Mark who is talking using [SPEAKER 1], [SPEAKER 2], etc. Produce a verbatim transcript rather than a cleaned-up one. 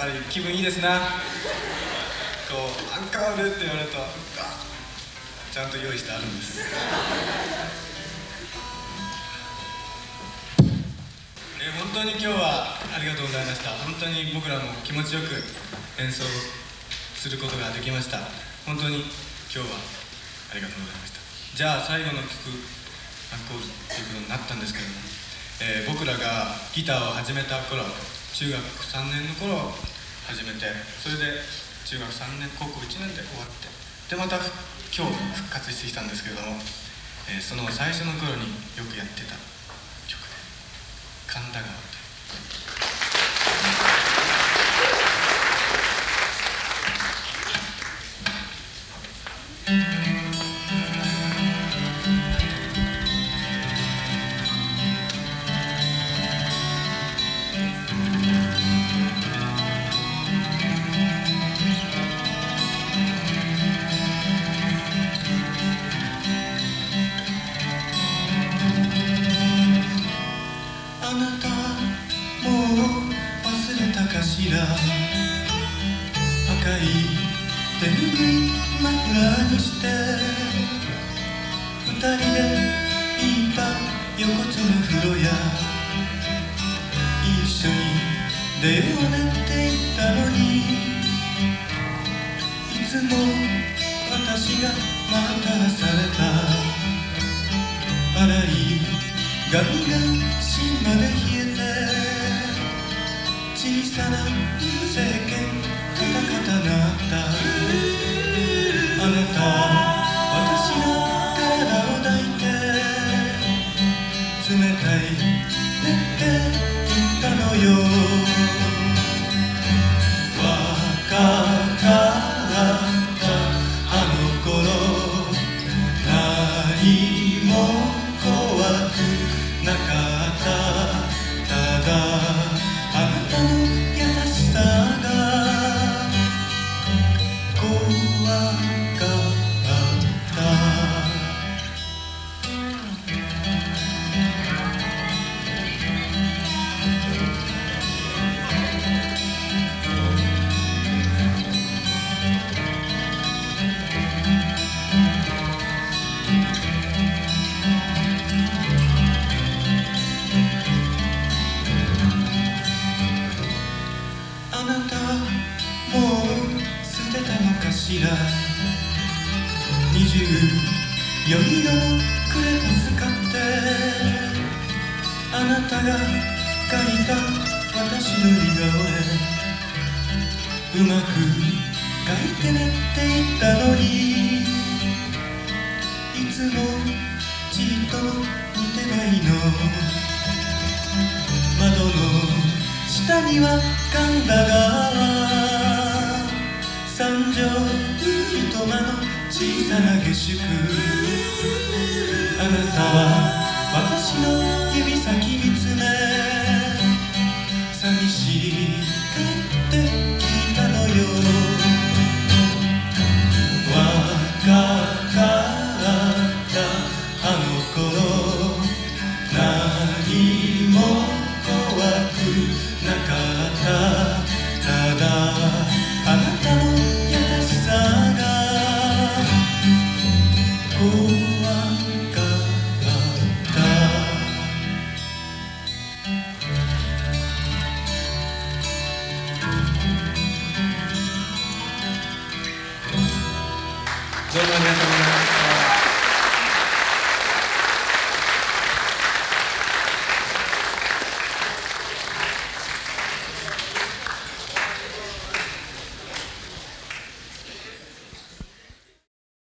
[SPEAKER 1] ぱり気分いいですな。こうアンカールって言われるとあちゃんと用意してあるんです。えー、本当に今日はありがとうございました。本当に僕らも気持ちよく演奏することができました。本当に今日はありがとうございました。じゃあ最後の曲アンコールということになったんですけれども、えー、僕らがギターを始めた頃、中学さんねんの頃始めて、それで中学さんねん高校いちねんで終わって、でまた今日復活してきたんですけれども、えー、その最初の頃によくやってた曲で「神田川」と赤い手ぬぐい枕にして二人で行った横丁の風呂や一緒に出ようねって言ったのに、いつも私が待たされた洗い髪が芯まで冷えて小さな石鹸カタカタなったあなた私の体を抱いて冷たいねって言ったのよ。若かったあの頃何も怖くなかった、ただあなたの優しさが怖かった。あなたはもう捨てたのかしら。二十四色のクレパス買ってあなたが描いた私の似顔絵うまく描いてねって言ったのに、いつもちっと似てないの。窓の下には神田川、三畳一間の小さな下宿、あなたは私の指先見つめ寂しいって聞いたのよ。若かったあの頃何も怖くなかった、ただあなたの優しさが怖かった。どうもありがとうございます。